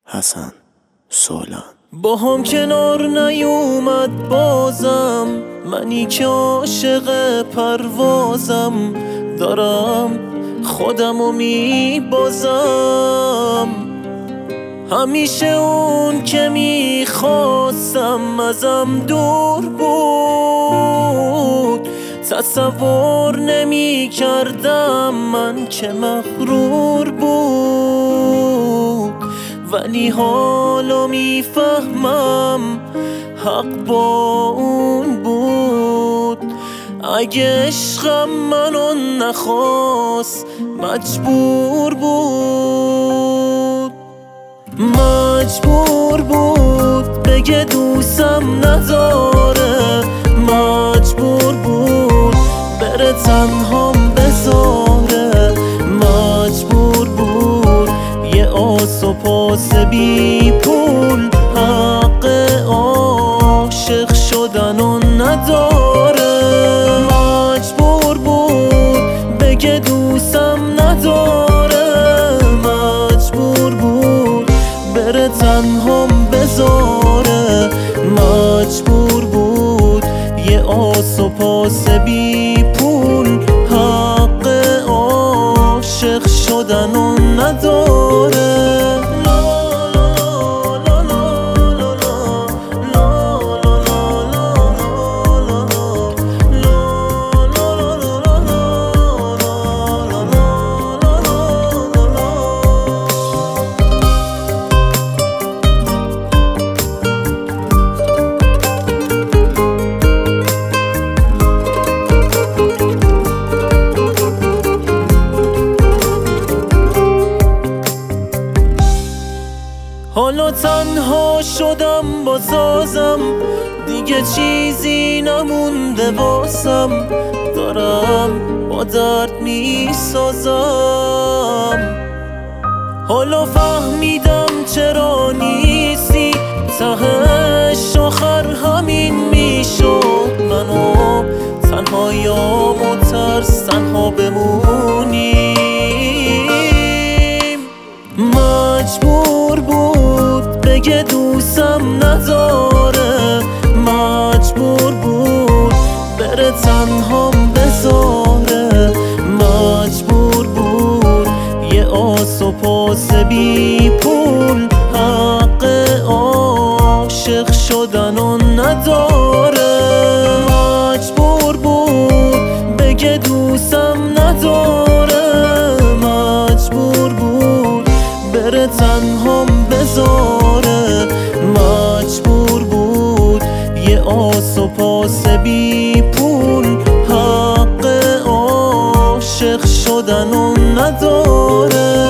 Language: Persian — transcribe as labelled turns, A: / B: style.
A: حسن سولان
B: با هم کنار نیومد بازم، منی که عاشق پروازم، دارم خودمو میبازم. همیشه اون که میخواستم ازم دور بود، تصور نمی کردم من که مغرور بود. ولی حالا میفهمم حق با اون بود. اگه عشقم منو نخواست مجبور بود، مجبور بود بگه دوستم نداره، مجبور بود بره تنهام بذاره، مجبور بود یه آس و پاس بی پول حق عاشق شدنو نداره. مجبور بود بگه دوستم نداره، مجبور بود بره تنهام بذاره، مجبور بود یه آس و پاس بی پول حق عاشق شدنو نداره. حالا تنها شدم با سازم، دیگه چیزی نمونده واسم، دارم با درد میسازم. حالا فهمیدم چرا نیستی، تهش آخر همین میشد منو تنهاییام و ترس تنها بمونیم. مجبور بود بگه دوستم نداره، مجبور بود بره تنهام بذاره، مجبور بود یه آس و پاس بی پول حق عاشق شدنو نداره. مجبور بود بگه دوستم نداره، مجبور بود بره تنهام بذاره، مجبور بود یه آس و پاس بی پول حق عاشق شدنو نداره.